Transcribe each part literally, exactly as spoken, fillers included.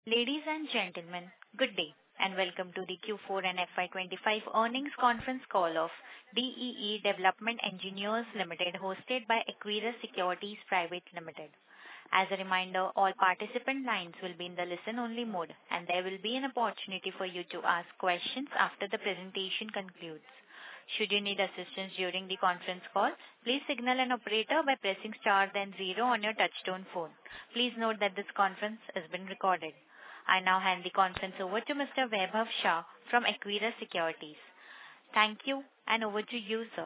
Ladies and gentlemen, good day, and welcome to the Q four and F Y twenty-five earnings conference call of D E E Development Engineers Limited, hosted by Equirus Securities Private Limited. As a reminder, all participant lines will be in the listen-only mode, and there will be an opportunity for you to ask questions after the presentation concludes. Should you need assistance during the conference call, please signal an operator by pressing star then zero on your touchtone phone. Please note that this conference has been recorded. I now hand the conference over to Mister Vaibhav Shah from Equirus Securities. Thank you, and over to you, sir.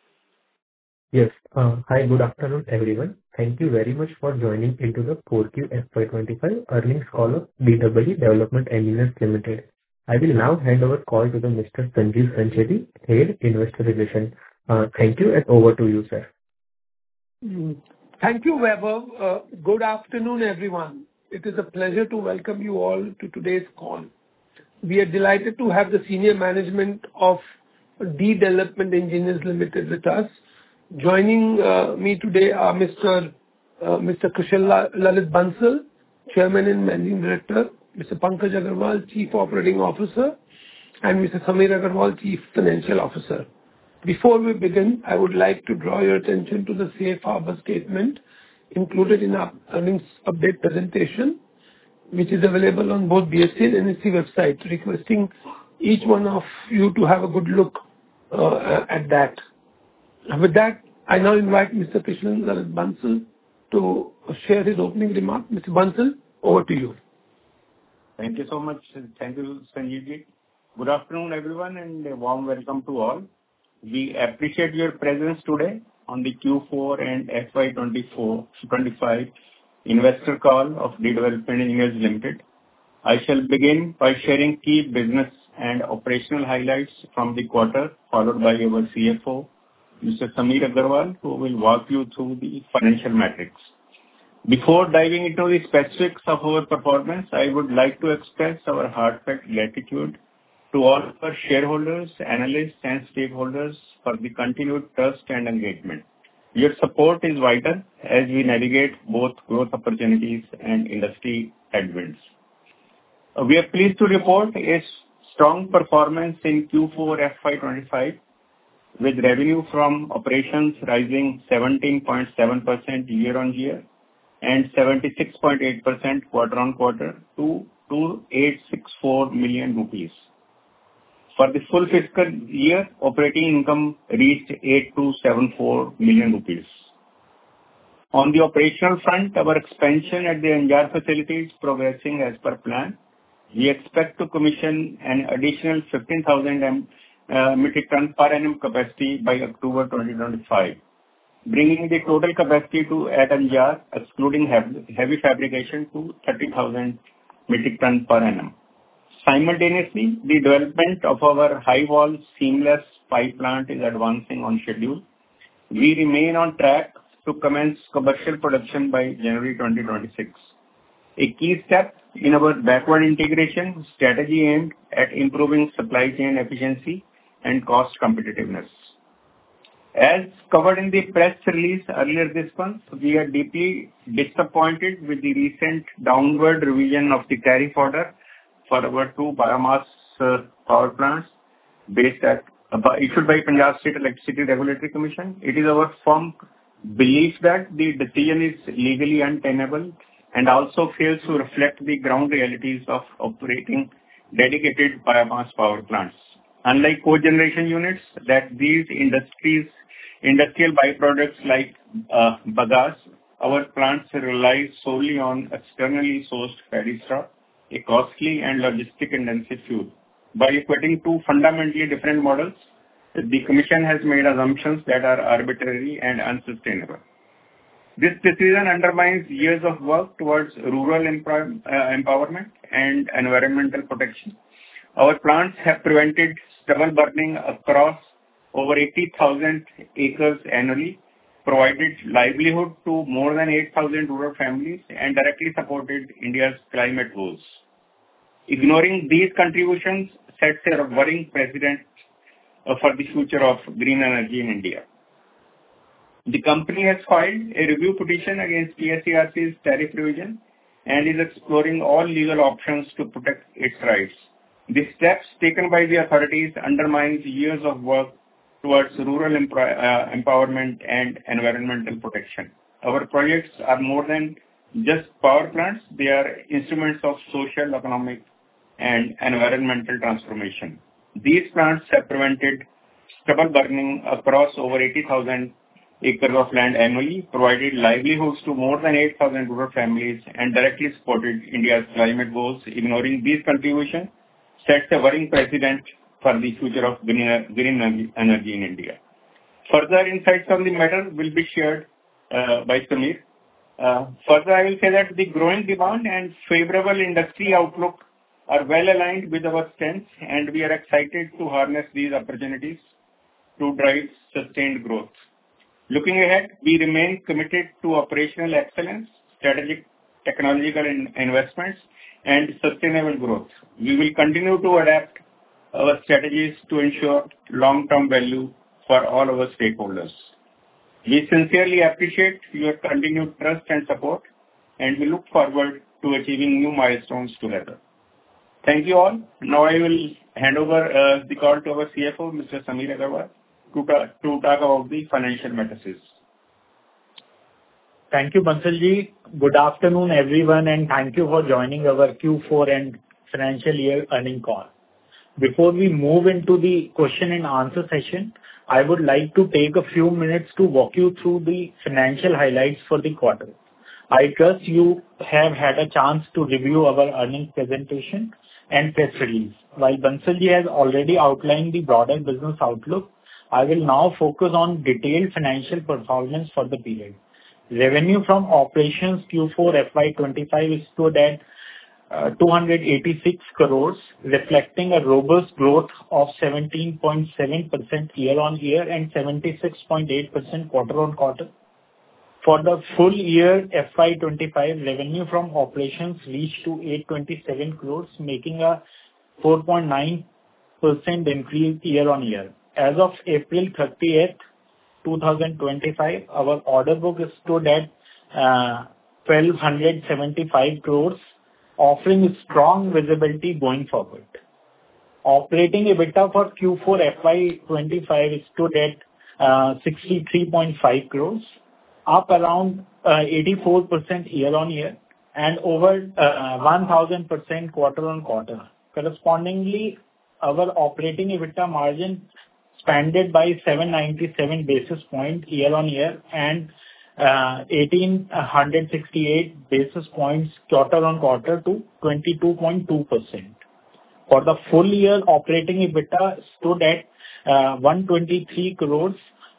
Yes. Uh, hi, good afternoon, everyone. Thank you very much for joining into the four Q F Y twenty-five earnings call of D E E Development Engineers Limited. I will now hand over call to the Mister Sanjeev Sancheti, Head Investor Relations. Uh, thank you, and over to you, sir. Mm. Thank you, Vaibhav. Uh, good afternoon, everyone. It is a pleasure to welcome you all to today's call. We are delighted to have the senior management of D E E Development Engineers Limited with us. Joining uh, me today are Mister Uh, Mister Kushal Lalit Bansal, Chairman and Managing Director, Mister Pankaj Agarwal, Chief Operating Officer, and Mister Samir Agarwal, Chief Financial Officer. Before we begin, I would like to draw your attention to the safe harbor statement included in our earnings update presentation, which is available on both B S E and N S E websites, requesting each one of you to have a good look uh, at that. With that, I now invite Mister Kushal Lalit Bansal to share his opening remark. Mister Bansal, over to you. Thank you so much. Thank you, Sanjeev ji. Good afternoon, everyone, and a warm welcome to all. We appreciate your presence today on the Q four and F Y twenty-four twenty-five investor call of D E E Development Engineers Limited. I shall begin by sharing key business and operational highlights from the quarter, followed by our C F O, Mister Samir Agarwal, who will walk you through the financial metrics. Before diving into the specifics of our performance, I would like to express our heartfelt gratitude to all our shareholders, analysts, and stakeholders for the continued trust and engagement. Your support is vital as we navigate both growth opportunities and industry headwinds. Uh, We are pleased to report a strong performance in Q four F Y twenty-five, with revenue from operations rising seventeen point seven percent year-on-year and seventy-six point eight percent quarter-on-quarter to two thousand eight hundred sixty-four million rupees. For the full fiscal year, operating income reached eight thousand two hundred seventy-four million rupees. On the operational front, our expansion at the Anjar facility is progressing as per plan. We expect to commission an additional fifteen thousand uh, metric ton per annum capacity by October twenty twenty-five, bringing the total capacity to at Anjar, excluding heavy, heavy fabrication, to thirty thousand metric ton per annum. Simultaneously, the development of our high-wall seamless pipe plant is advancing on schedule. We remain on track to commence commercial production by January twenty twenty-six. A key step in our backward integration strategy aimed at improving supply chain efficiency and cost competitiveness. As covered in the press release earlier this month, we are deeply disappointed with the recent downward revision of the tariff order for our two biomass uh, power plants based at uh, issued by Punjab State Electricity Regulatory Commission. It is our firm belief that the decision is legally untenable and also fails to reflect the ground realities of operating dedicated biomass power plants. Unlike cogeneration units, that these industries industrial byproducts like uh, bagasse, our plants rely solely on externally sourced paddy straw, a costly and logistic-intensive fuel. By equating two fundamentally different models, the Commission has made assumptions that are arbitrary and unsustainable. This decision undermines years of work towards rural empower- uh, empowerment and environmental protection. Our plants have prevented stubble burning across over eighty thousand acres annually, provided livelihood to more than eight thousand rural families, and directly supported India's climate goals. Ignoring these contributions sets a worrying precedent uh, for the future of green energy in India. The company has filed a review petition against P S E R C's tariff revision and is exploring all legal options to protect its rights. The steps taken by the authorities undermines years of work towards rural empro- uh, empowerment and environmental protection. Our projects are more than just power plants. They are instruments of social, economic, and environmental transformation. These plants have prevented stubble burning across over eighty thousand acres of land annually, provided livelihoods to more than eight thousand rural families, and directly supported India's climate goals. Ignoring these contributions sets a worrying precedent for the future of green, green energy in India. Further insights on the matter will be shared uh, by Samir. Uh, further, I will say that the growing demand and favorable industry outlook are well aligned with our strengths, and we are excited to harness these opportunities to drive sustained growth. Looking ahead, we remain committed to operational excellence, strategic technological in- investments, and sustainable growth. We will continue to adapt our strategies to ensure long-term value for all our stakeholders. We sincerely appreciate your continued trust and support, and we look forward to achieving new milestones together. Thank you all. Now I will hand over uh, the call to our C F O, Mister Samir Agarwal, to, ta- to talk about the financial matters. Thank you, Bansalji. Good afternoon, everyone, and thank you for joining our Q four and financial year earnings call. Before we move into the question and answer session, I would like to take a few minutes to walk you through the financial highlights for the quarter. I trust you have had a chance to review our earnings presentation and press release. While Bansalji has already outlined the broader business outlook, I will now focus on detailed financial performance for the period. Revenue from operations Q four F Y twenty-five stood at uh, two hundred eighty-six crores, reflecting a robust growth of seventeen point seven percent year-on-year and seventy-six point eight percent quarter-on-quarter. For the full year F Y twenty-five, revenue from operations reached to eight hundred twenty-seven crores, making a four point nine percent increase year-on-year. As of April thirtieth, twenty twenty-five, our order book stood at uh, one thousand two hundred seventy-five crores, offering strong visibility going forward. Operating EBITDA for Q four F Y twenty-five stood at uh, sixty-three point five crores, up around uh, eighty-four percent year-on-year and over uh, one thousand percent quarter-on-quarter. Correspondingly, our operating EBITDA margin expanded by seven hundred ninety-seven basis points year-on-year and uh, one thousand eight hundred sixty-eight basis points quarter-on-quarter to twenty-two point two percent. For the full year, operating EBITDA stood at uh, one hundred twenty-three crores,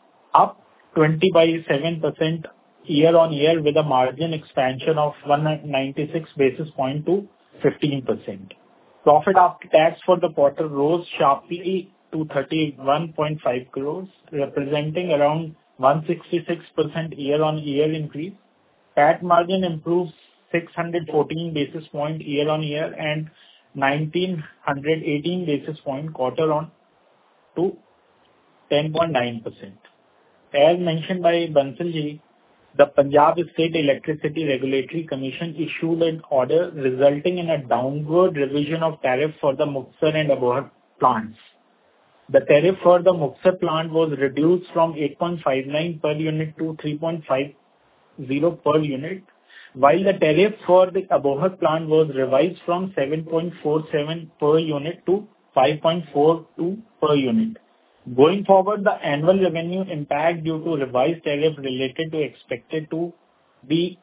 up twenty by seven percent year-on-year with a margin expansion of one hundred ninety-six basis points to fifteen percent. Profit after tax for the quarter rose sharply to thirty-one point five crores, representing around one hundred sixty-six percent year-on-year increase. P A T margin improves six hundred fourteen basis points year-on-year and one thousand nine hundred eighteen basis points quarter-on to ten point nine percent. As mentioned by Bansalji, the Punjab State Electricity Regulatory Commission issued an order resulting in a downward revision of tariff for the Muktsar and Abohar plants. The tariff for the Muktsar plant was reduced from eight point five nine per unit to three point five zero per unit, while the tariff for the Abohar plant was revised from seven point four seven per unit to five point four two per unit. Going forward, the annual revenue impact due to revised tariff related to expected to be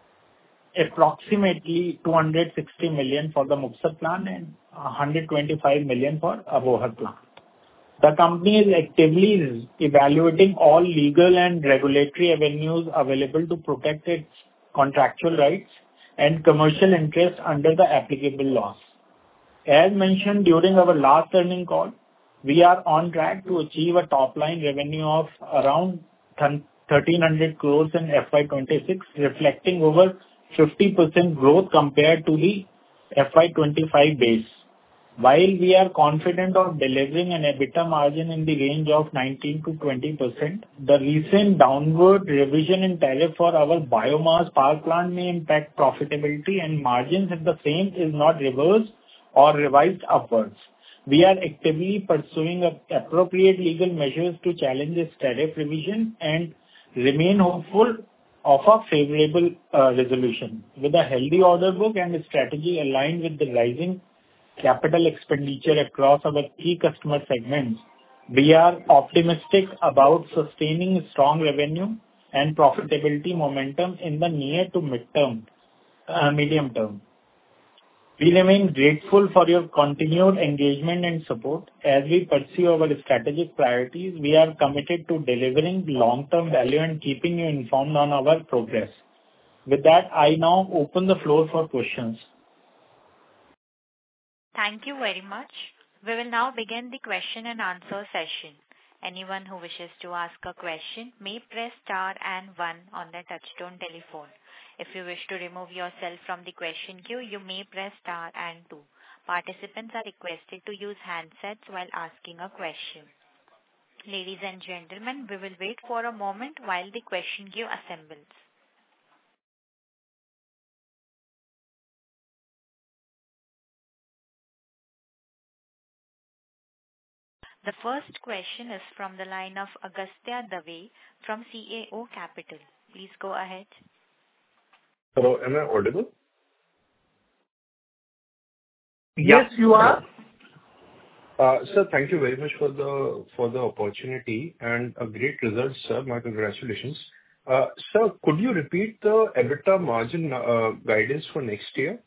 approximately two hundred sixty million for the Muktsar plant and one hundred twenty-five million for Abohar plant. The company is actively evaluating all legal and regulatory avenues available to protect its contractual rights and commercial interests under the applicable laws. As mentioned during our last earnings call, we are on track to achieve a top-line revenue of around thirteen hundred crores in F Y twenty-six, reflecting over fifty percent growth compared to the F Y twenty-five base. While we are confident of delivering an EBITDA margin in the range of nineteen to twenty percent, the recent downward revision in tariff for our biomass power plant may impact profitability and margins if the same is not reversed or revised upwards. We are actively pursuing appropriate legal measures to challenge this tariff revision and remain hopeful of a favorable uh, resolution. With a healthy order book and a strategy aligned with the rising capital expenditure across our key customer segments, we are optimistic about sustaining strong revenue and profitability momentum in the near to mid-term, uh, medium term. We remain grateful for your continued engagement and support. As we pursue our strategic priorities, we are committed to delivering long-term value and keeping you informed on our progress. With that, I now open the floor for questions. Thank you very much. We will now begin the question and answer session. Anyone who wishes to ask a question may press star and one on their touchtone telephone. If you wish to remove yourself from the question queue, you may press star and two. Participants are requested to use handsets while asking a question. Ladies and gentlemen, we will wait for a moment while the question queue assembles. The first question is from the line of Agastya Dave from C A O Capital. Please go ahead. Hello, am I audible? Yes, you are. Uh, Sir, thank you very much for the for the opportunity and a great result, sir. My congratulations. Uh, Sir, could you repeat the EBITDA margin uh, guidance for next year?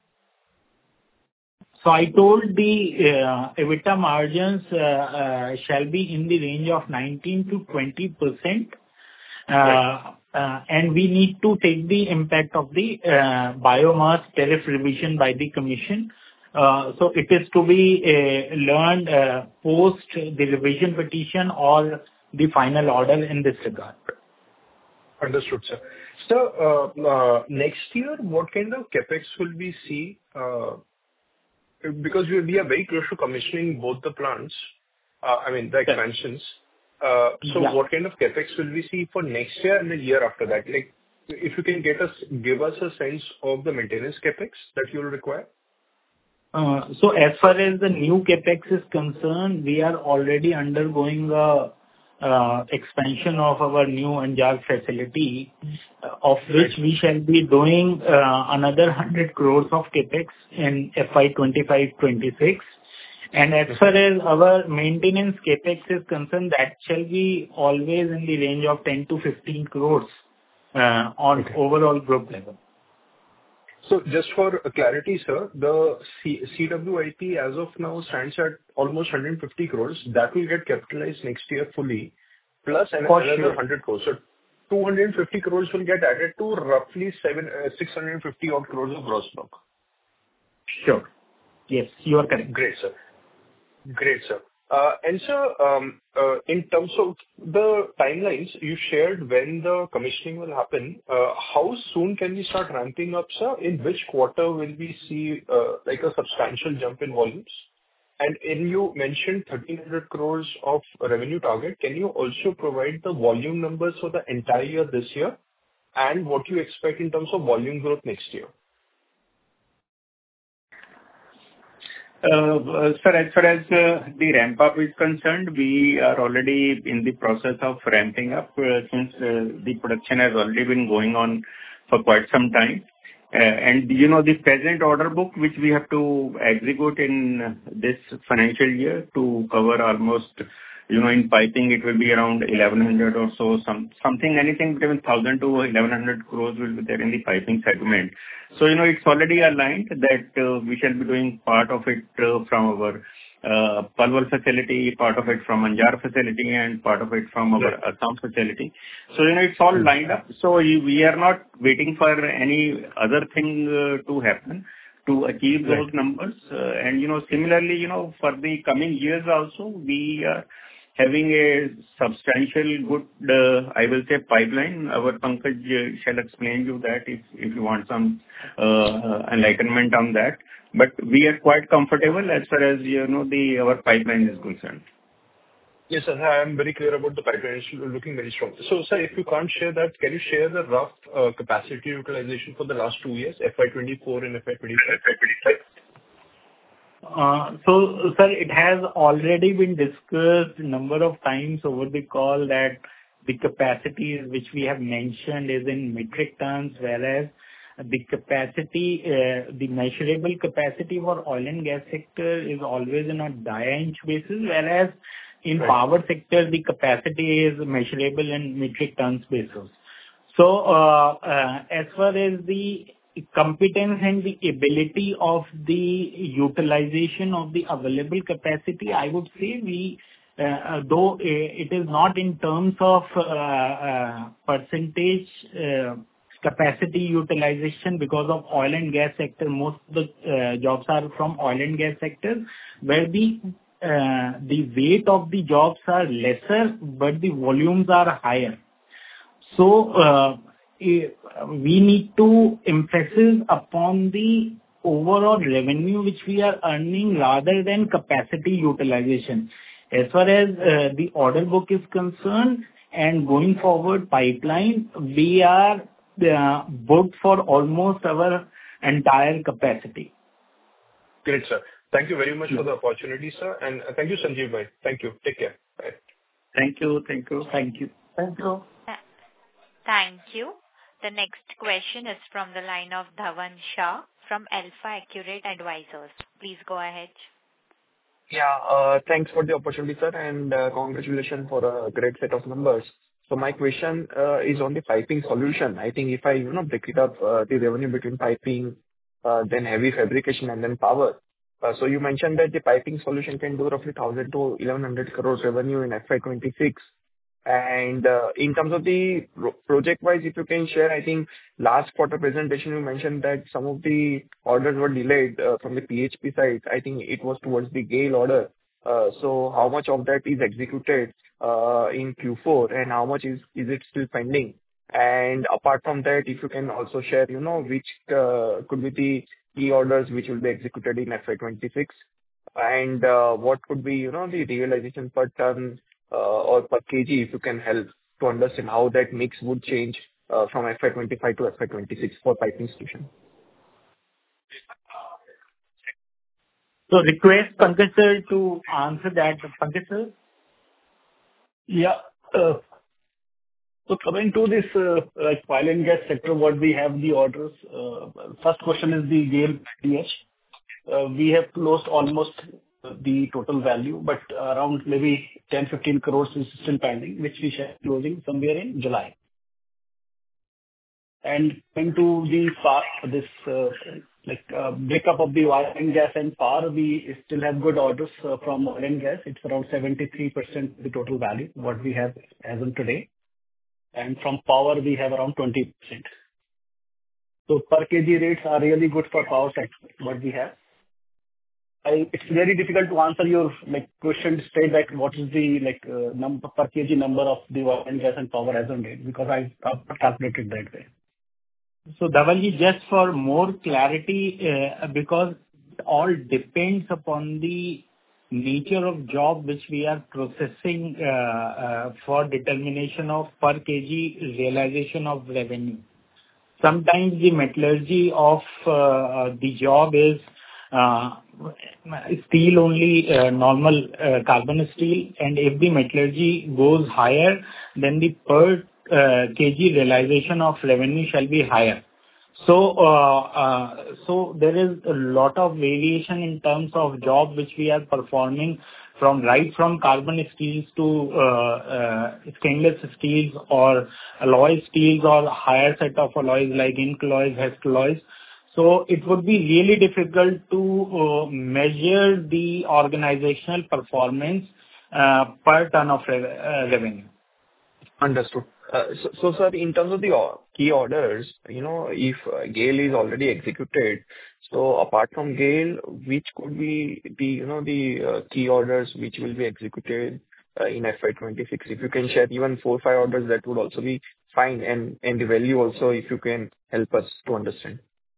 So I told the uh, EBITDA margins uh, uh, shall be in the range of nineteen to twenty percent. Uh, Right. uh, and we need to take the impact of the uh, biomass tariff revision by the commission. Uh, so it is to be uh, learned uh, post the revision petition or the final order in this regard. Understood, sir. Sir, uh, uh, next year, what kind of CapEx will we see? Uh, Because we we are very close to commissioning both the plants, uh, I mean, the Yes. expansions. Uh, So Yeah. what kind of CapEx will we see for next year and the year after that? Like, if you can get us, give us a sense of the maintenance CapEx that you'll require. Uh, So as far as the new CapEx is concerned, we are already undergoing a uh, expansion of our new Anjar facility, uh, of which we shall be doing uh, another one hundred crores of CapEx in F Y twenty-five twenty-six. And as far as our maintenance CapEx is concerned, that shall be always in the range of ten to fifteen crores uh, on Okay. overall group level. So just for clarity, sir, the C- CWIP as of now stands at almost one hundred fifty crores. That will get capitalized next year fully, plus an- For another sure. one hundred crores. So two hundred fifty crores will get added to roughly seven, uh, six hundred fifty odd crores of gross block. Sure. Yes, you are correct. Great, sir. Great, sir. Uh, And sir, um, uh, in terms of the timelines, you shared when the commissioning will happen. Uh, How soon can we start ramping up, sir? In which quarter will we see uh, like a substantial jump in volumes? And when you mentioned thirteen hundred crores of revenue target, can you also provide the volume numbers for the entire year this year and what you expect in terms of volume growth next year? Uh, Sir, as far as uh, the ramp-up is concerned, we are already in the process of ramping up uh, since uh, the production has already been going on for quite some time. Uh, And you know, the present order book, which we have to execute in this financial year to cover almost, you know, in piping, it will be around eleven hundred or so, some something, anything between one thousand to eleven hundred crores will be there in the piping segment. So, you know, it's already aligned that uh, we shall be doing part of it uh, from our uh, Palwal facility, part of it from Anjar facility, and part of it from our Assam facility. So, you know, it's all lined up. So we we are not waiting for any other thing uh, to happen to achieve those Right. numbers. Uh, And, you know, similarly, you know, for the coming years also, we are having a substantial good, uh, I will say, pipeline. Our Pankaj uh, shall explain you that if if you want some uh, enlightenment on that. But we are quite comfortable as far as, you know, the our pipeline is concerned. Yes, sir. I am very clear about the pipeline. It's looking very strong. So, sir, if you can't share that, can you share the rough uh, capacity utilization for the last two years, F Y twenty-four and F Y twenty-five? Uh, So, sir, it has already been discussed a number of times over the call that the capacities which we have mentioned is in metric tons, whereas the capacity, uh, the measurable capacity for oil and gas sector is always on a die-inch basis, whereas in Right. power sector, the capacity is measurable in metric tons basis. So, uh, uh, as far as the competence and the ability of the utilization of the available capacity, I would say we, uh, uh, though uh, it is not in terms of uh, uh, percentage uh, capacity utilization because of oil and gas sector, most of the uh, jobs are from oil and gas sector, where the uh, the weight of the jobs are lesser, but the volumes are higher. So, uh, eh, we need to emphasize upon the overall revenue which we are earning rather than capacity utilization. As far as uh, the order book is concerned and going forward pipeline, we are uh, booked for almost our entire capacity. Great, sir. Thank you very much for the opportunity, sir. And uh, thank you, Sanjeev bhai. Thank you. Take care. Bye. Thank you. Thank you. Thank you. Thank you. Th- Thank you. The next question is from the line of Dhavan Shah from Alpha Accurate Advisors. Please go ahead. Yeah, uh, thanks for the opportunity, sir, and uh, congratulations for a great set of numbers. So my question uh, is on the piping solution. I think if I, you know, break it up, uh, the revenue between piping, uh, then heavy fabrication, and then power. Uh, So you mentioned that the piping solution can do roughly one thousand to eleven hundred crores revenue in F Y twenty-six. And uh, in terms of the pro- project-wise, if you can share, I think last quarter presentation, you mentioned that some of the orders were delayed uh, from the P H P side. I think it was towards the GAIL order. Uh, So how much of that is executed uh, in Q four, and how much is is it still pending? And apart from that, if you can also share, you know, which uh, could be the key orders which will be executed in F Y twenty-six, and uh, what could be, you know, the realization per ton uh, or per kg, if you can help to understand how that mix would change uh, from F Y twenty-five to F Y twenty-six for piping solution. So request Pankaj sir to answer that. Pankaj sir? Yeah. uh, So coming to this, uh, like oil and gas sector, what we have the orders. uh, First question is the GAIL P H. Uh, We have closed almost the total value, but around maybe ten fifteen crores is still pending, which we shall be closing somewhere in July. And coming to the power, this uh, like uh, breakup of the oil and gas and power, we still have good orders uh, from oil and gas. It's around seventy-three percent the total value, what we have as of today. And from power, we have around twenty percent. So per kg rates are really good for power sector, what we have. I, it's very difficult to answer your like question straight like what is the like uh, number per kg number of the oil and gas and power as on date, because I have not calculated that way. So Dhavalji, just for more clarity, uh, because it all depends upon the nature of job which we are processing uh, uh, for determination of per kg realization of revenue. Sometimes the metallurgy of uh, uh, the job is uh, steel only, uh, normal uh, carbon steel, and if the metallurgy goes higher, then the per uh, kg realization of revenue shall be higher. So, uh, uh, so there is a lot of variation in terms of job which we are performing from right from carbon steels to uh, uh, stainless steels or alloy steels or higher set of alloys like zinc alloys, HEST alloys. So it would be really difficult to uh, measure the organizational performance uh, per ton of re- uh, revenue. Understood. Uh, So, so, sir, in terms of the or- key orders, you know, if uh, GAIL is already executed, so apart from GAIL, which could be the, you know, the uh, key orders which will be executed uh, in F Y twenty-six? If you can share even four, five orders, that would also be fine. And and the value also, if you can help us to understand.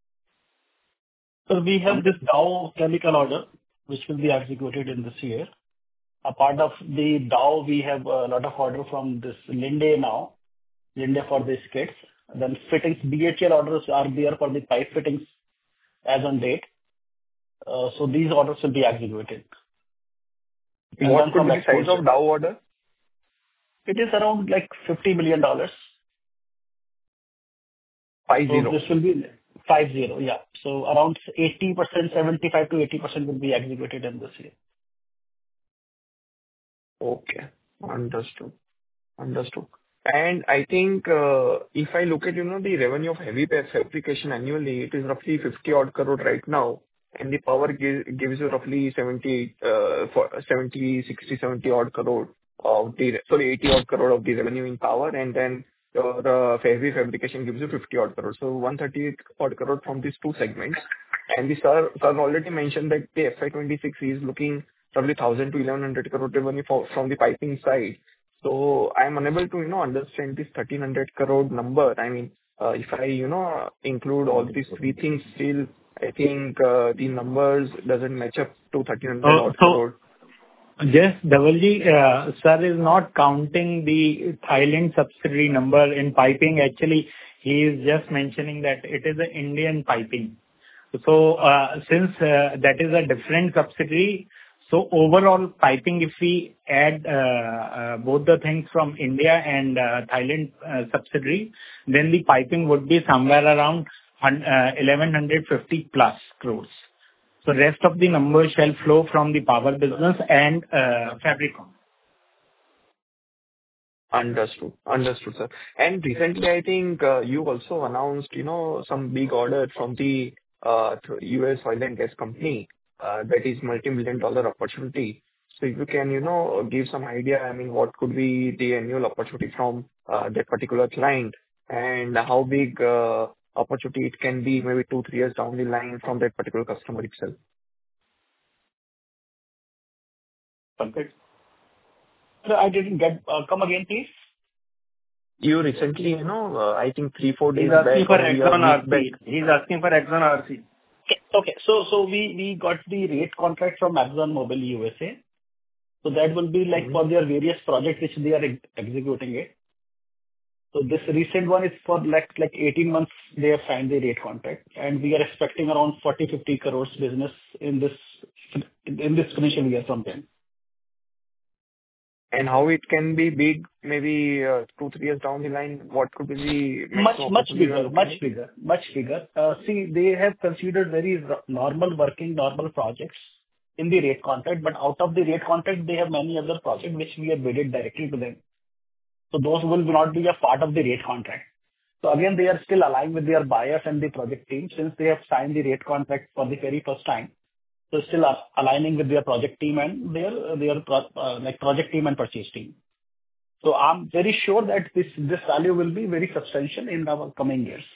So we have this Dow Chemical order, which will be executed in this year. A part of the Dow, we have a lot of order from this Linde now, Linde for the skids. Then fittings, B H L orders are there for the pipe fittings as on date. Uh, So these orders will be executed. And What then could from be the size exports, of Dow order? it is around like fifty million dollars. Five So zero. this will be five zero, yeah. So around eighty percent, seventy-five to eighty percent will be executed in this year. Okay. Understood. Understood. And I think uh, if I look at, you know, the revenue of heavy pa- fabrication annually, it is roughly fifty odd crore right now, and the power gi- gives you roughly seventy, uh, for seventy, sixty, seventy odd crore of the, sorry, eighty odd crore of the revenue in power, and then uh, the heavy fabrication gives you fifty odd crore. So one hundred thirty-eight odd crore from these two segments. And the sir, sir already mentioned that the F Y twenty-six is looking roughly one thousand to eleven hundred crore revenue for, from the piping side. So I'm unable to, you know, understand this thirteen hundred crore number. I mean, uh, if I, you know, include all these three things, still, I think uh, the numbers doesn't match up to thirteen hundred Oh, odd so crore. yes, Dhavalji, uh, sir is not counting the Thailand subsidiary number in piping. Actually, he is just mentioning that it is an Indian piping. So, uh, since uh, that is a different subsidiary, so overall piping, if we add uh, uh, both the things from India and uh, Thailand uh, subsidiary, then the piping would be somewhere around hun- uh, eleven fifty plus crores. So rest of the numbers shall flow from the power business and uh, Fabricom. Understood. Understood, sir. And recently, I think uh, you also announced, you know, some big order from the uh, th- U S oil and gas company uh, that is multi-million dollar opportunity. So if you can, you know, give some idea, I mean, what could be the annual opportunity from uh, that particular client, and how big uh, opportunity it can be maybe two, three years down the line from that particular customer itself. Pankaj? So I didn't get, uh, come again, please. You recently, you know, uh, I think three, four He's days asking back for or maybe a Exxon week back. R C. He's asking for Exxon R C. Okay. Okay. So so we we got the rate contract from ExxonMobil U S A. So that will be like Mhm. for their various projects which they are ex- executing it. So this recent one is for like like eighteen months they have signed the rate contract, and we are expecting around forty fifty crores business in this in this financial year from them. And how it can be big, maybe uh, two, three years down the line, what could be the Much, maximum much opportunity you are bigger, looking much at? bigger, much bigger. Uh, See, they have considered very r- normal working, normal projects in the rate contract, but out of the rate contract, they have many other projects which we have bidded directly to them. So those will not be a part of the rate contract. So again, they are still aligned with their buyers and the project team since they have signed the rate contract for the very first time. So still a- aligning with their project team and their, their pro- uh, like project team and purchase team. So I'm very sure that this, this value will be very substantial in our coming years.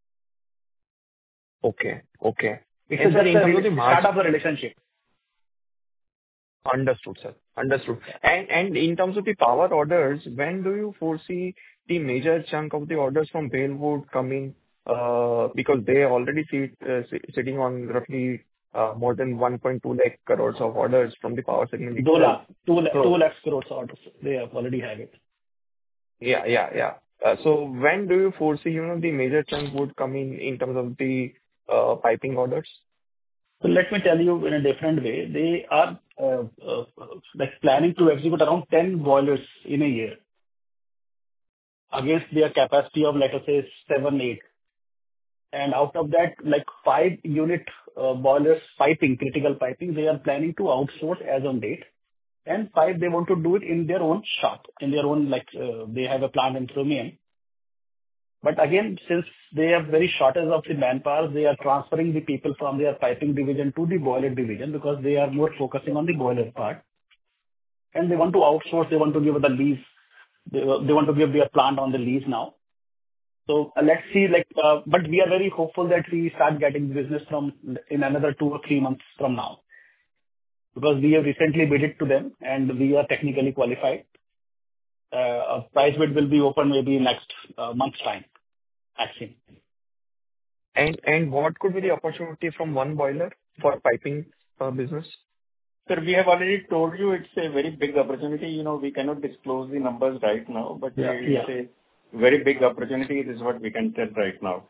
Okay. Okay. It's And just sir, a in terms of rela- the start margin, of a relationship. understood, sir. Understood. And and in terms of the power orders, when do you foresee the major chunk of the orders from Bailwood coming? Uh, Because they already sit uh, si- sitting on roughly uh, more than one point two lakh crores of orders from the power segment Two itself. lakh, two lakh, two So lakhs crores orders. They have already have it. yeah, yeah, yeah. Uh, So when do you foresee, you know, the major chunk would come in in terms of the uh, piping orders? So let me tell you in a different way. They are uh, uh, like planning to execute around ten boilers in a year against their capacity of, let us say, seven, eight. And out of that, like five unit uh, boilers piping, critical piping, they are planning to outsource as on date. And five, they want to do it in their own shop, in their own, like, uh, they have a plant in Fermion. But again, since they have very shortage of the manpower, they are transferring the people from their piping division to the boiler division because they are more focusing on the boiler part. And they want to outsource, they want to give the lease. They, they want to give their plant on the lease now. So uh, let's see, like, uh, but we are very hopeful that we start getting business from in another two or three months from now. because we have recently bid it to them, and we are technically qualified. Uh, A price bid will be open maybe next uh, month's time, maximum. And and what could be the opportunity from one boiler for piping uh, business? Sir, we have already told you it's a very big opportunity. You know, we cannot disclose the numbers right now, but Yeah. Yeah. it's a very big opportunity. This is what we can tell right now.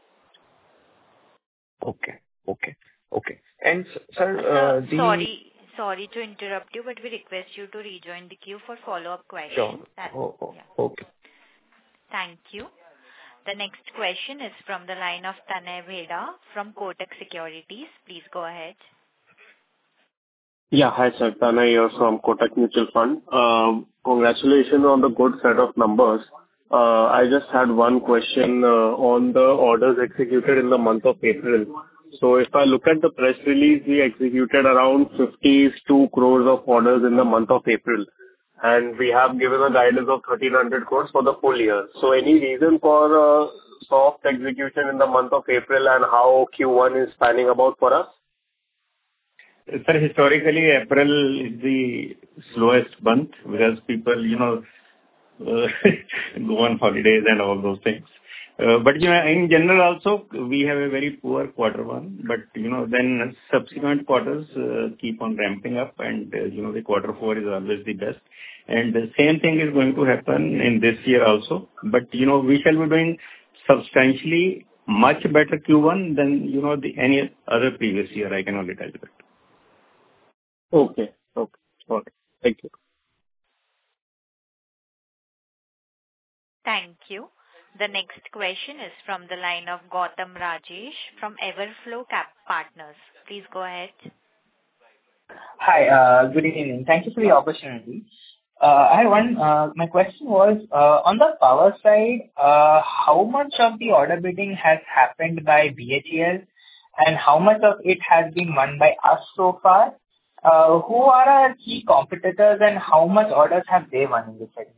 Okay. Okay. Okay. And s- sir, Sir, uh, the sorry, sorry to interrupt you, but we request you to rejoin the queue for follow-up sure. questions. That, Oh, oh, yeah. okay. Thank you. The next question is from the line of Tanay Bheda from Kotak Securities. Please go ahead. Yeah. Hi, sir. Tanay here from Kotak Mutual Fund. Um, Congratulations on the good set of numbers. Uh, I just had one question uh, on the orders executed in the month of April. So if I look at the press release, we executed around fifty-two crores of orders in the month of April, and we have given a guidance of thirteen hundred crores for the full year. So any reason for uh, soft execution in the month of April, and how Q one is panning about for us? Sir, historically, April is the slowest month because people, you know, uh, go on holidays and all those things. Uh, But, you know, in general also, we have a very poor quarter one, but, you know, then subsequent quarters uh, keep on ramping up, and, uh, you know, the quarter four is always the best. And the same thing is going to happen in this year also. But, you know, we shall be doing substantially much better Q one than, you know, the any other previous year. I can only tell you that. Okay. Okay. Okay. Thank you. Thank you. The next question is from the line of Gautam Rajesh from Everflow Cap Partners. Please go ahead. Hi, uh, good evening. Thank you for the opportunity. Uh, I have one, uh, my question was, uh, on the power side, uh, how much of the order bidding has happened by B H E L, and how much of it has been won by us so far? Uh, Who are our key competitors, and how much orders have they won in this segment?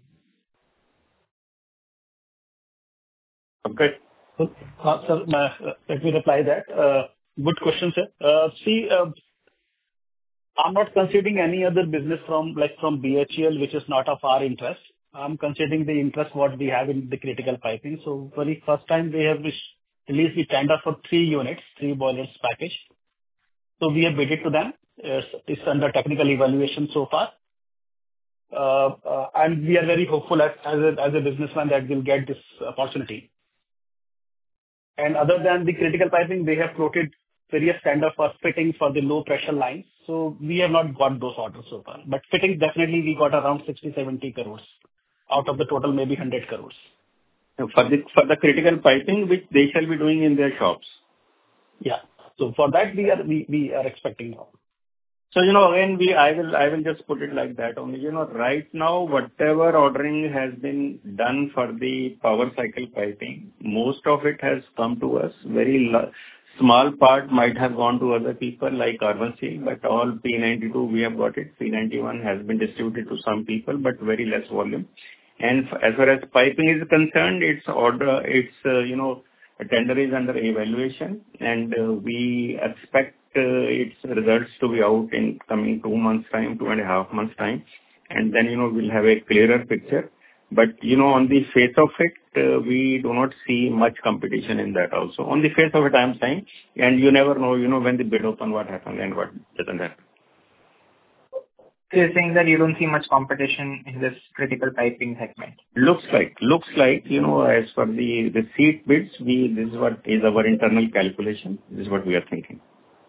Okay. Uh, Sir, uh, let me reply that. Uh, Good question, sir. Uh, See, uh, I'm not considering any other business from, like, from B H E L, which is not of our interest. I'm considering the interest what we have in the critical piping. So very first time we have res- released the tender for three units, three boilers package. So we have bid it to them. It's it's under technical evaluation so far. Uh, uh, And we are very hopeful as as a as a businessman that we'll get this opportunity. And other than the critical piping, they have floated various tender for fitting for the low pressure lines. So we have not got those orders so far. But fitting, definitely we got around sixty seventy crores out of the total, maybe one hundred crores. For the for the critical piping, which they shall be doing in their shops. Yeah. So for that, we are we we are expecting now. So, you know, again, we I will I will just put it like that only. You know, right now, whatever ordering has been done for the power cycle piping, most of it has come to us. Very lo- small part might have gone to other people like Carbon Steel, but all P ninety-two we have got it. P ninety-one has been distributed to some people, but very less volume. And f- as far as piping is concerned, it's order, it's, uh, you know, a tender is under evaluation, and uh, we expect uh, its results to be out in coming two months' time, two and a half months' time. And then, you know, we'll have a clearer picture. But, you know, on the face of it, uh, we do not see much competition in that also. On the face of it, I'm saying, and you never know, you know, when the bid open, what happens and what doesn't happen. So you're saying that you don't see much competition in this critical piping segment? Looks like, looks like, you know, as for the, the seat bids, we, this is what is our internal calculation. This is what we are thinking.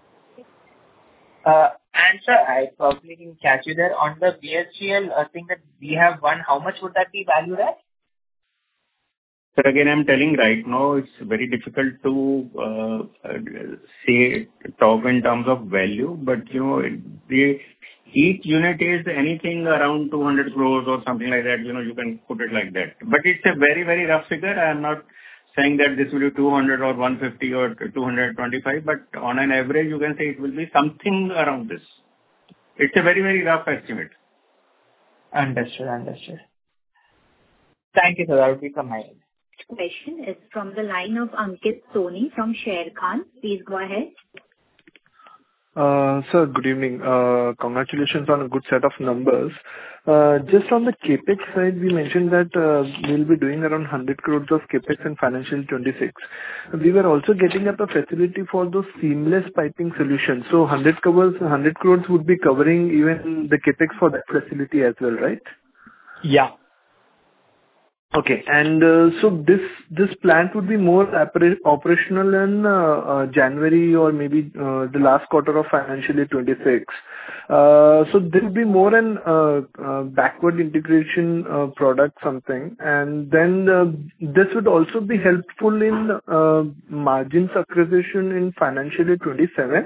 Uh, And sir, I probably didn't catch you there. On the B H E L uh, thing that we have won, how much would that be valued at? But again, I'm telling right now, it's very difficult to uh, uh, say, talk in terms of value, but, you know, the each unit is anything around two hundred crores or something like that, you know, you can put it like that. But it's a very, very rough figure. I am not saying that this will be two hundred or one fifty or two hundred twenty-five, but on an average, you can say it will be something around this. It's a very, very rough estimate. Understood. Understood. Thank you, sir. That would be from my end. Question is from the line of Ankit Soni from Sharekhan. Please go ahead. Uh, Sir, good evening. Uh, Congratulations on a good set of numbers. Uh, Just on the CapEx side, we mentioned that uh, we'll be doing around one hundred crores of CapEx in financial twenty-six. We were also getting up a facility for those seamless piping solutions. So one hundred crores, one hundred crores would be covering even the CapEx for that facility as well, right? Yeah. Okay. And uh, so this this plant would be more oper- operational in uh, uh, January or maybe uh, the last quarter of financial year twenty-six. Uh, So there will be more an uh, uh, backward integration uh, product something. And then uh, this would also be helpful in uh, margins acquisition in financial year twenty-seven.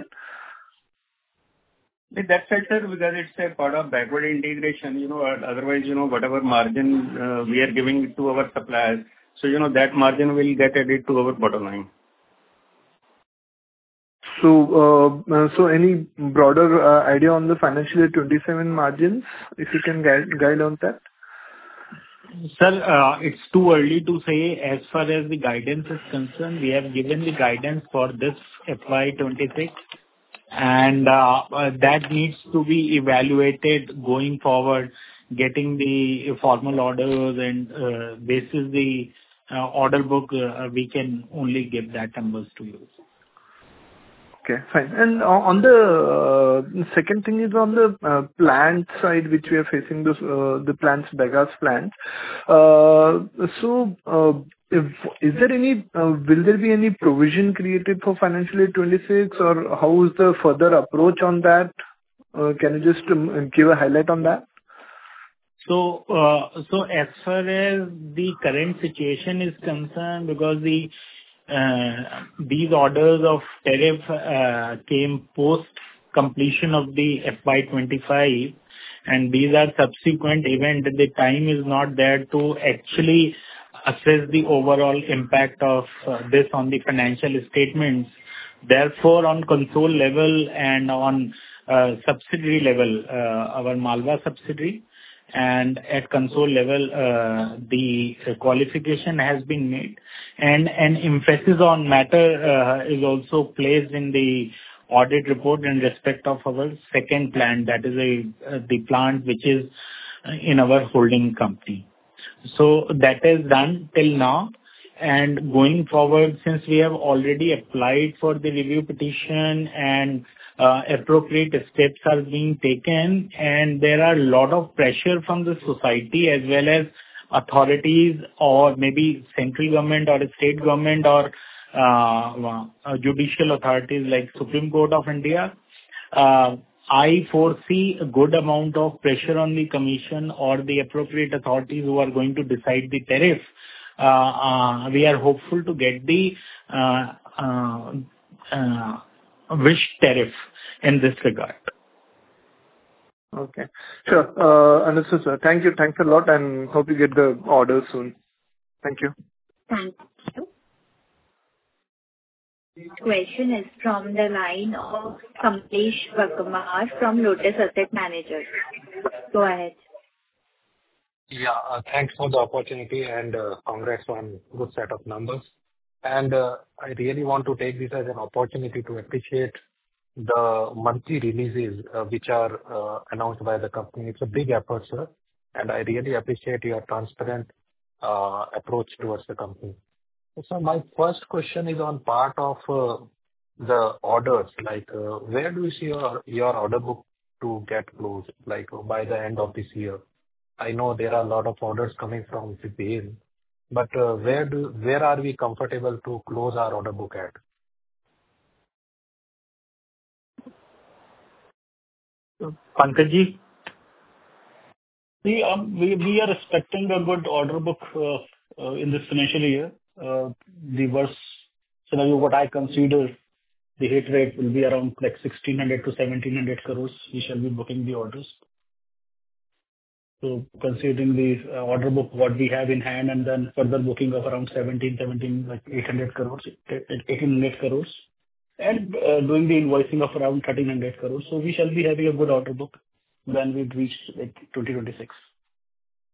That's it, sir, because it's a part of backward integration. You know, otherwise, you know, whatever margin uh, we are giving it to our suppliers, so, you know, that margin will get added to our bottom line. So, uh, uh, so any broader uh, idea on the financial year twenty-seven margins, if you can guide guide on that? Sir, uh, it's too early to say. As far as the guidance is concerned, we have given the guidance for this F Y twenty-six, and uh, uh, that needs to be evaluated going forward, getting the formal orders and uh, basis the uh, order book, uh, we can only give that numbers to you. Okay, fine. And o- on the uh, second thing is on the uh, plant side, which we are facing, those uh, the plants, Bagasse plant. Uh, So, uh, if is there any, uh, will there be any provision created for financial year twenty-six, or how is the further approach on that? Uh, Can you just um, give a highlight on that? So, uh, so as far as the current situation is concerned, because the uh, these orders of tariff uh, came post completion of the F Y twenty-five, and these are subsequent event. The time is not there to actually assess the overall impact of uh, this on the financial statements. Therefore, on console level and on uh, subsidiary level, uh, our Malwa subsidiary, and at console level, uh, the uh, qualification has been made, and an emphasis on matter uh, is also placed in the audit report in respect of our second plant, that is a uh, the plant which is uh, in our holding company. So that is done till now. And going forward, since we have already applied for the review petition and uh, appropriate steps are being taken, and there are a lot of pressure from the society as well as authorities or maybe central government or state government or uh, uh, judicial authorities like Supreme Court of India. Uh, I foresee a good amount of pressure on the commission or the appropriate authorities who are going to decide the tariff. Uh, uh, we are hopeful to get the uh, uh, uh, wish tariff in this regard. Okay. Sure. Uh, Understood, sir. Thank you. Thanks a lot, and hope you get the order soon. Thank you. Thank you. Question is from the line of Kamlesh Bagmar from Lotus Asset Managers. Go ahead. Yeah, uh, thanks for the opportunity and uh, congrats on good set of numbers. And uh, I really want to take this as an opportunity to appreciate the monthly releases uh, which are uh, announced by the company. It's a big effort, sir, and I really appreciate your transparent uh, approach towards the company. So my first question is on part of uh, the orders, like uh, where do you see your, your order book to get closed, like uh, by the end of this year? I know there are a lot of orders coming from C P L, but uh, where do where are we comfortable to close our order book at? Pankaj? We um, we we are expecting a good order book uh, uh, in this financial year. Uh, The worst scenario, what I consider the hit rate will be around like sixteen hundred to seventeen hundred crores. We shall be booking the orders. So considering the uh, order book, what we have in hand, and then further booking of around seventeen, seventeen, like eight hundred crores, eighteen hundred crores, and uh, doing the invoicing of around thirteen hundred crores. So we shall be having a good order book when we reach like twenty twenty-six.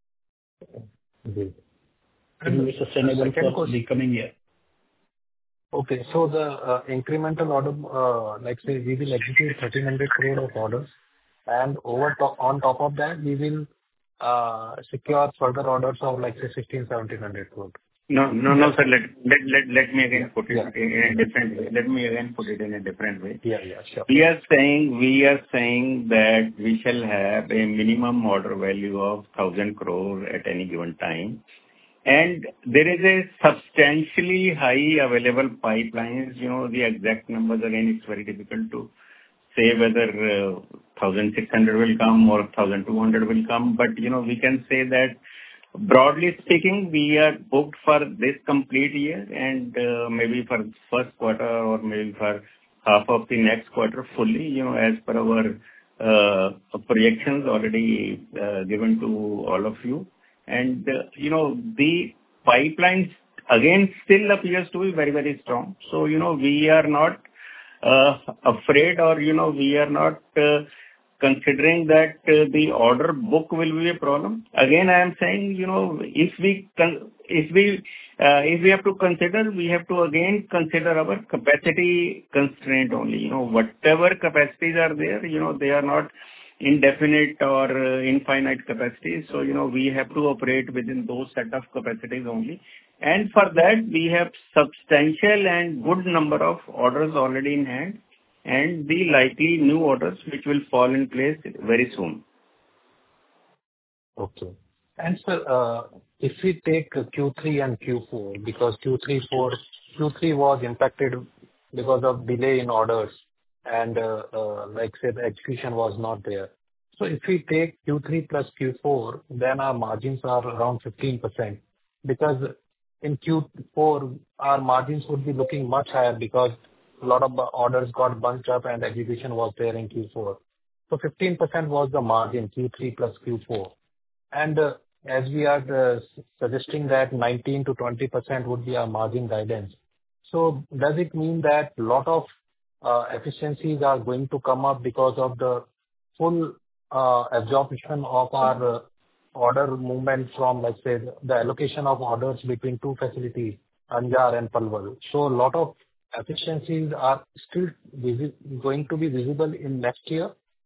Great. It will be sustainable second for the question, coming year. Okay. So the uh, incremental order, uh, like say, we will execute thirteen hundred crore of orders, and over top, on top of that, we will uh, secure further orders of, like, say, sixteen, seventeen hundred crore. No, no, no, sir. Let let let let me Yeah. again put it Yeah. in in a different way. Let me again put it in a different way. Yeah, yeah, sure. We are saying we are saying that we shall have a minimum order value of one thousand crore at any given time. And there is a substantially high available pipelines. You know, the exact numbers, again, it's very difficult to say whether uh, one thousand six hundred will come or one thousand two hundred will come. But, you know, we can say that broadly speaking, we are booked for this complete year and uh, maybe for first quarter or maybe for half of the next quarter fully, you know, as per our uh, projections already uh, given to all of you. And, uh, you know, the pipelines again still appears to be very, very strong. So, you know, we are not uh, afraid or, you know, we are not uh, considering that uh, the order book will be a problem. Again, I am saying, you know, if we con- if we uh, if we have to consider, we have to again consider our capacity constraint only. You know, whatever capacities are there, you know, they are not indefinite or uh, infinite capacities. So, you know, we have to operate within those set of capacities only. And for that, we have substantial and good number of orders already in hand, and the likely new orders which will fall in place very soon. Okay. And sir, uh, if we take uh, Q three and Q four, because Q three, four, Q three was impacted because of delay in orders and, uh, uh, like say, the execution was not there. So if we take Q three plus Q four, then our margins are around fifteen percent, because in Q four, our margins would be looking much higher because a lot of the orders got bunched up and execution was there in Q four. So fifteen percent was the margin, Q three plus Q four. And uh, as we are uh, s- suggesting that nineteen to twenty percent would be our margin guidance. So does it mean that a lot of uh, efficiencies are going to come up because of the full uh, absorption of our uh, order movement from, let's say, the allocation of orders between two facilities, Anjar and Palwal? So a lot of efficiencies are still visi- going to be visible in next year?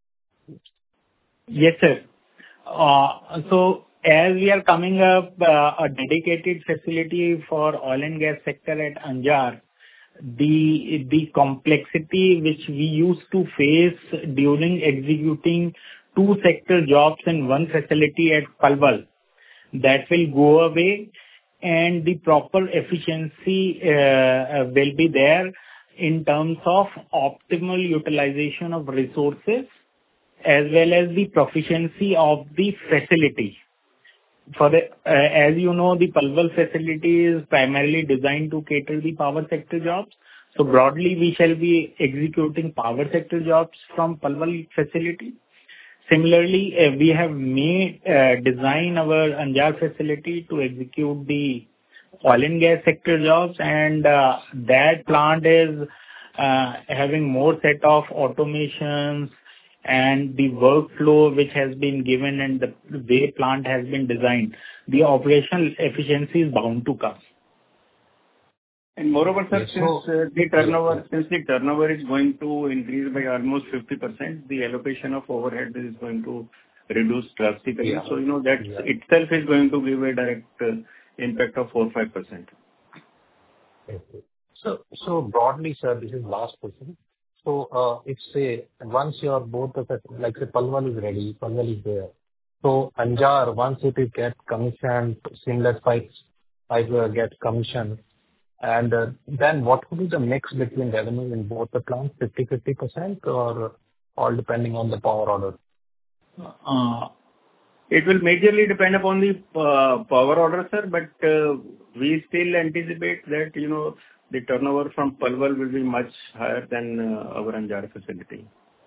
Yes, sir. Uh, So as we are coming up uh, a dedicated facility for oil and gas sector at Anjar, the the complexity which we used to face during executing two sector jobs in one facility at Palwal, that will go away, and the proper efficiency uh, uh, will be there in terms of optimal utilization of resources as well as the proficiency of the facility. For the, uh, as you know, the Palwal facility is primarily designed to cater the power sector jobs. So broadly, we shall be executing power sector jobs from Palwal facility. Similarly, uh, we have made uh, design our Anjar facility to execute the oil and gas sector jobs, and uh, that plant is uh, having more set of automations and the workflow which has been given and the way plant has been designed. The operational efficiency is bound to come. And moreover, sir, Yes, since so- uh, the turnover, since the turnover is going to increase by almost fifty percent, the allocation of overhead is going to reduce drastically. Yeah. So, you know, that Yeah. itself is going to give a direct uh, impact of four to five percent. Okay. So, so broadly, sir, this is last question. So, uh, if say, once your both the, fac- like say, Palwal is ready, Palwal is there. So Anjar, once it will get commissioned, seamless pipes, pipe uh, get commissioned, and uh, then what would be the mix between revenue in both the plants, fifty-fifty percent or all depending on the power order? Uh, It will majorly depend upon the uh, power order, sir, but uh, we still anticipate that, you know, the turnover from Palwal will be much higher than uh, our Anjar facility.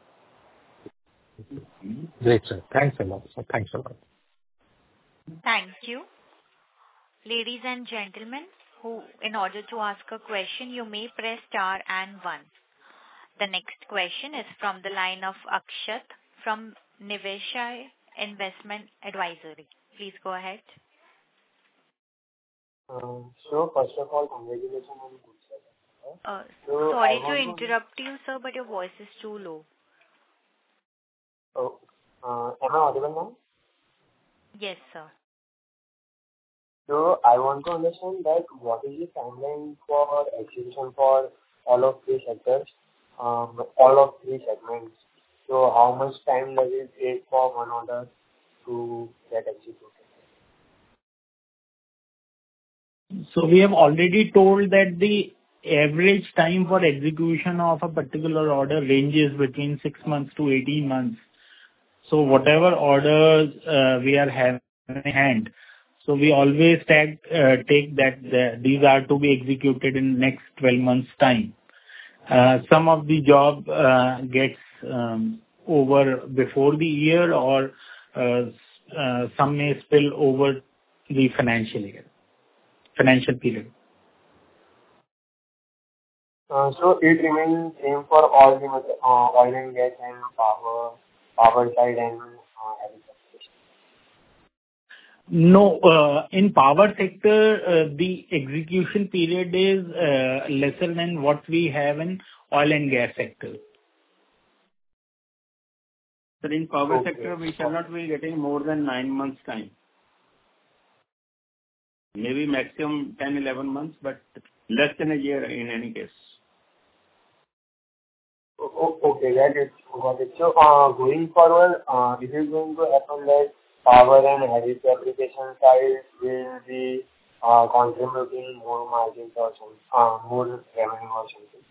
Great, sir. Thanks a lot, sir. Thanks a lot. Thank you. Ladies and gentlemen, who, in order to ask a question, you may press star and one. The next question is from the line of Akshat from Niveshaay Investment Advisory. Please go ahead. Uh, so first of all, congratulations on good set. Uh, So I sorry to want to interrupt you, sir, but your voice is too low. oh, uh, am I audible now? Yes, sir. So I want to understand that what is the timeline for execution for all of three sectors, um, all of three segments. So how much time does it take for one order to get executed? So we have already told that the average time for execution of a particular order ranges between six months to eighteen months. So whatever orders uh, we are having in hand, so we always take uh, take that the- these are to be executed in next twelve months' time. Uh, Some of the job uh, gets um, over before the year or uh, s- uh, some may spill over the financial year, financial period. Uh, so it remains same for all the uh, oil and gas and power, power side and uh, heavy substation. No, uh, in power sector, uh, the execution period is uh, lesser than what we have in oil and gas sector. Sir, in power Okay. sector, we shall not be getting more than nine months' time. Maybe maximum ten, eleven months, but less than a year in any case. O- o- Okay, got it. Got it. So, uh, going forward, uh, is it going to happen that power and heavy application side will be uh, contributing more margins or something, uh, more revenue or something?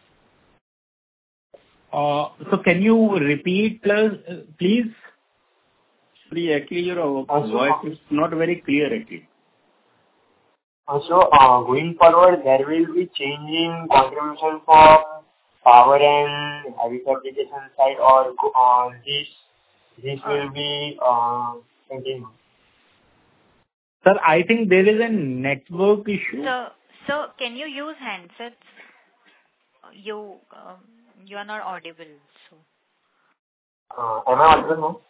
Uh, So can you repeat, plus, uh, please? Sorry, actually, your Uh, so, voice is not very clear, actually. uh, so uh, going forward, there will be changing contribution for power and heavy application side, or uh, this this will be uh, continuing. Sir, I think there is a network issue. Sir, sir, can you use handsets? You, um, you are not audible, so. Uh, am I audible now?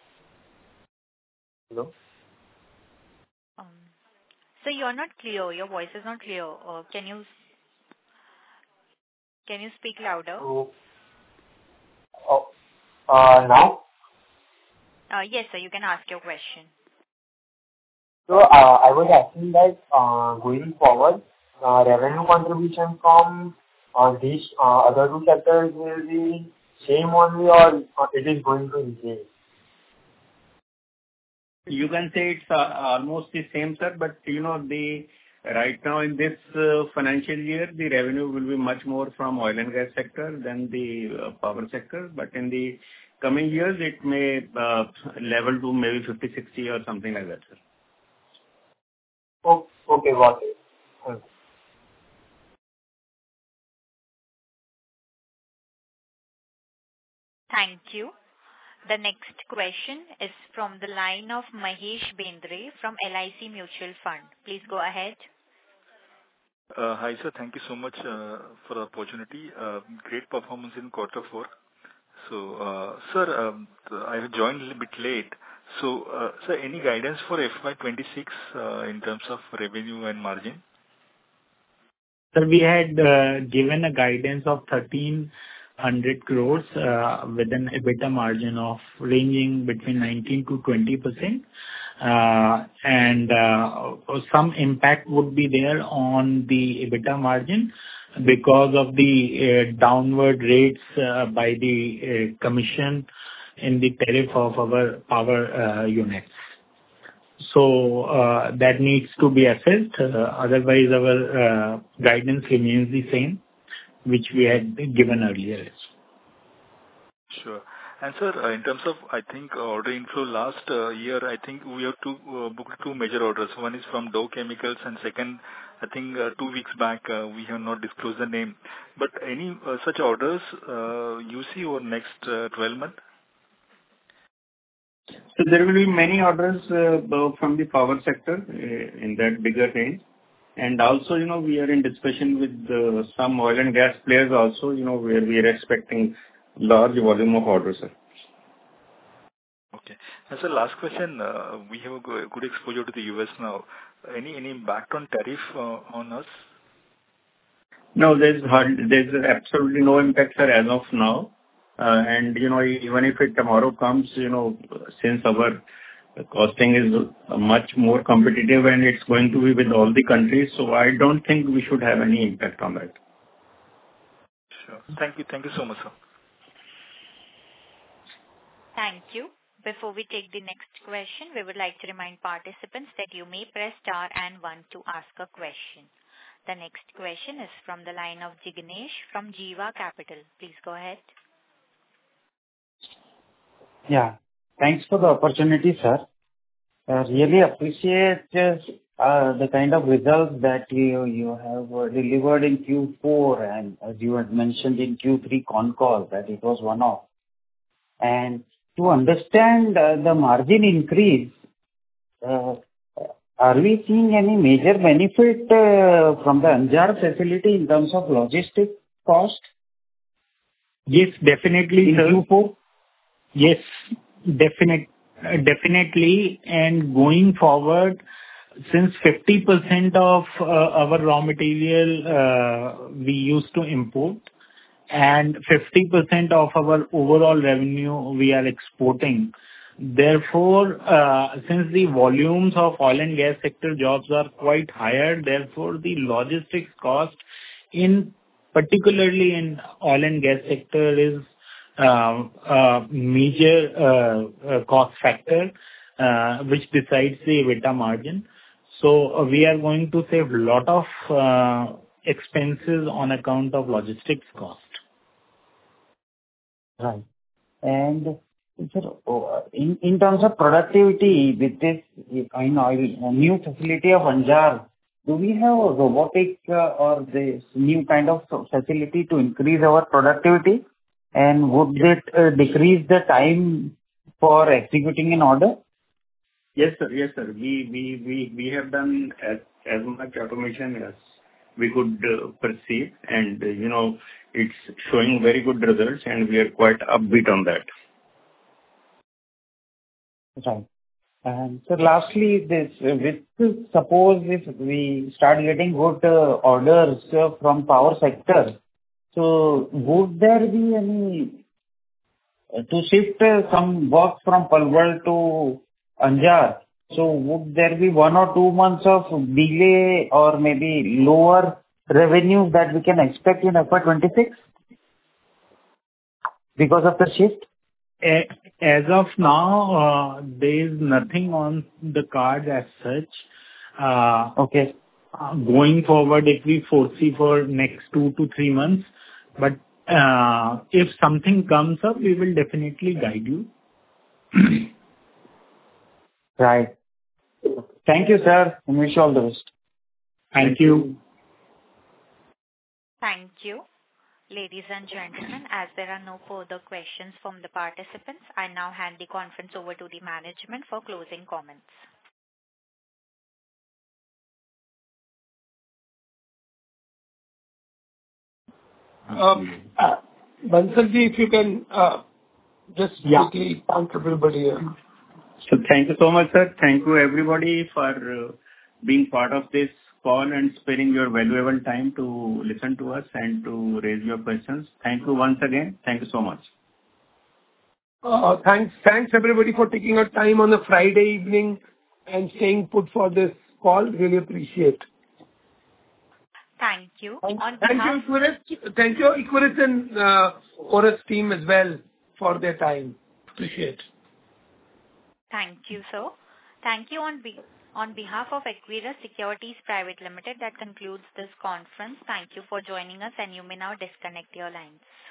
Hello? Um, so you are not clear. Your voice is not clear. Uh, can you can you speak louder? So, oh, uh, now? Uh, yes, sir. You can ask your question. So, uh, I was asking that uh, going forward, uh, revenue contribution from uh, these uh, other two sectors will be same only, or uh, it is going to increase? You can say it's uh, almost the same, sir, but you know, the right now in this uh, financial year, the revenue will be much more from oil and gas sector than the uh, power sector. But in the coming years, it may uh, level to maybe fifty sixty or something like that, sir. Oh, okay, got it. Hmm. Thank you. The next question is from the line of Mahesh Bendre from L I C Mutual Fund. Please go ahead. Uh, Hi, sir. Thank you so much uh, for the opportunity. Uh, Great performance in quarter four. So, uh, sir, um, I have joined a little bit late. So, uh, sir, any guidance for F Y twenty-six uh, in terms of revenue and margin? Sir, we had uh, given a guidance of thirteen hundred crores uh, with an EBITDA margin of ranging between nineteen to twenty percent. Uh, and uh, some impact would be there on the EBITDA margin because of the uh, downward rates uh, by the uh, commission in the tariff of our power uh, units. So uh, that needs to be assessed. Uh, Otherwise, our uh, guidance remains the same, which we had given earlier. Sure. And sir, uh, in terms of, I think, uh, order inflow last uh, year, I think we have two uh, booked two major orders. One is from Dow Chemicals, and second, I think uh, two weeks back, uh, we have not disclosed the name. But any uh, such orders uh, you see over next uh, twelve months? So there will be many orders uh, from the power sector uh, in that bigger range. And also, you know, we are in discussion with uh, some oil and gas players also, you know, where we are expecting large volume of orders, sir. Okay. And sir, last question. Uh, we have a go- good exposure to the U S now. Any any impact on tariff uh, on us? No, there's hard- there's absolutely no impact, sir, as of now. Uh, And you know, even if it tomorrow comes, you know, since our costing is much more competitive and it's going to be with all the countries, so I don't think we should have any impact on that. Sure. Thank you. Thank you so much, sir. Thank you. Before we take the next question, we would like to remind participants that you may press star and one to ask a question. The next question is from the line of Jignesh from Jiva Capital. Please go ahead. Yeah. Thanks for the opportunity, sir. I really appreciate uh, the kind of results that you you have uh, delivered in Q four, and as you had mentioned in Q three con call, that it was one-off. And to understand uh, the margin increase, uh, are we seeing any major benefit uh, from the Anjar facility in terms of logistics cost Yes, definitely, in sir. Q four? Yes, definite, uh, definitely. And going forward, since fifty percent of uh, our raw material uh, we used to import, and fifty percent of our overall revenue we are exporting. Therefore, uh, since the volumes of oil and gas sector jobs are quite higher, therefore the logistics cost in particularly in oil and gas sector is uh, a major uh, uh, cost factor uh, which decides the EBITDA margin. So uh, we are going to save a lot of uh, expenses on account of logistics cost. Right. And sir, oh, in in terms of productivity with this, I know, a new facility of Anjar, do we have a robotic uh, or this new kind of facility to increase our productivity? And would it uh, decrease the time for executing an order? Yes, sir. Yes, sir. We we we we have done as as much automation as we could uh, perceive, and uh, you know, it's showing very good results, and we are quite upbeat on that. Right. And so lastly, this, uh, with suppose if we start getting good uh, orders uh, from power sector, so would there be any uh, to shift uh, some work from Palwal to Anjar? So would there be one or two months of delay or maybe lower revenue that we can expect in F Y twenty-six because of the shift? A- As of now, uh, there is nothing on the cards as such. Uh, Okay. uh, Going forward, if we foresee for next two to three months, but uh, if something comes up, we will definitely guide you. Right. Thank you, sir, and wish you all the best. Thank you. Thank you. Ladies and gentlemen, as there are no further questions from the participants, I now hand the conference over to the management for closing comments. Um, uh, Bansalji, if you can uh, just Yeah. quickly thank everybody here. So thank you so much, sir. Thank you, everybody, for uh, being part of this call and sparing your valuable time to listen to us and to raise your questions. Thank you once again. Thank you so much. Uh, Thanks, thanks everybody for taking out time on a Friday evening and staying put for this call. Really appreciate. Thank you. Thank On thank behalf, you, Equirus. Thank you, Equirus and uh, Chorus team as well for their time. Appreciate. thank you, sir. Thank you on be- on behalf of Equirus Securities Private Limited. That concludes this conference. Thank you for joining us, and you may now disconnect your lines.